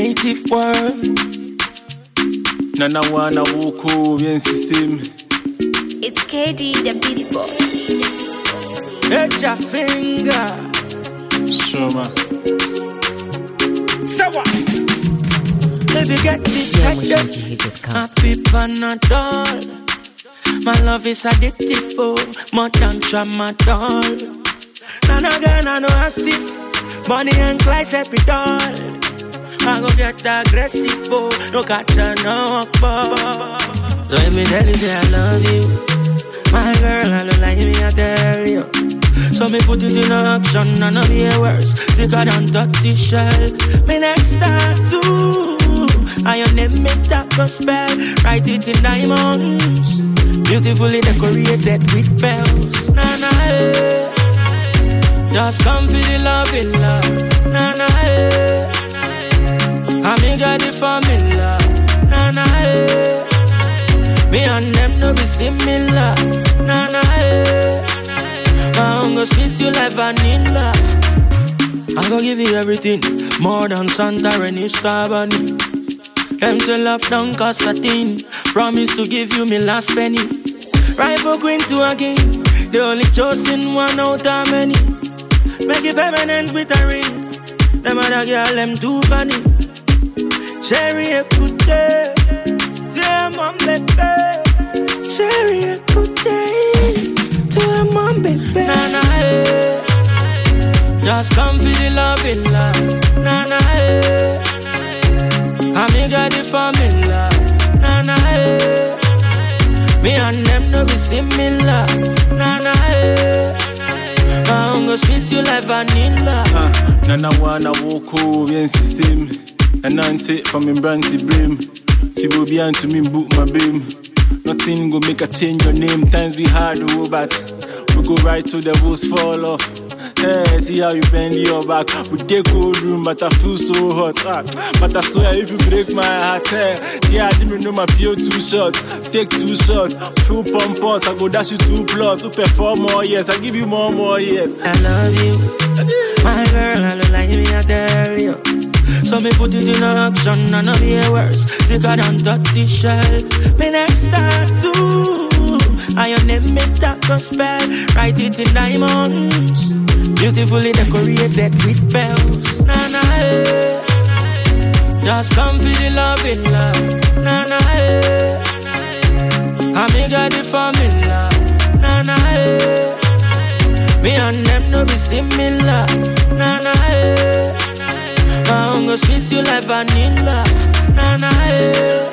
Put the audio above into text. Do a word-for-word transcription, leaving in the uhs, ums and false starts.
native world. Nana wana woko viensisim. It's K D the beat boy. Let your finger. Shoma. Sawa. If you get this headache, happy Panadol. My love is addictive, oh, more than tramadol. None again, I know active. Bonnie and Clyde Epidol. I go get aggressive, oh, no catch no ball. Let me tell you that I love you. My girl, I don't like me, I tell you. So me put it in action, and I'll be worse. Thicker than dirty shell. Me next tattoo, I your name make that go spell. Write it in diamonds, beautifully decorated with bells. Na na eh, just come for the love in love. Na na eh, I me got the formula. Na na eh, me and them no be similar. Na na eh, I'm gonna sweet you like vanilla. I'm gonna give you everything, more than Santorini, Starbury. Them say love don't cost a thing. Promise to give you me last penny. Rival queen to a king, the only chosen one out of many. Make it permanent with a ring. Them other girl, them too funny. Sherry a good day, dear mom baby. Sherry a good day, dear mom baby. Na na eh, just come for the love in love. Na na eh, I me got the formula. Na na eh, me and them no be similar. Na na eh, I'm gonna sweet you like vanilla. uh, Nana wana woko viensisim. Anante from me brandy brim. Tibo bian to me book my beam. Nothing go make a change your name. Times be hard oh, but we go right till the walls fall off. Hey, see how you bend your back. We take cold room, but I feel so hot. Ah, but I swear if you break my heart, hey, yeah, I didn't know my P O two shots. Take two shots, full pompous. I go dash you two plots. To perform more years, I give you more more years. I love you, my girl. I don't like me, I tell you. So me put it in action, and I'll be worse. Thicker than dirty shell. Me next tattoo, I your name make that go spell. Write it in diamonds, beautifully decorated with bells. Na na eh, just come for the love in love. Na na eh, I me got the formula. Na na eh, me and them no be similar. Na na eh, I'm gonna sweet you like vanilla. Na na eh.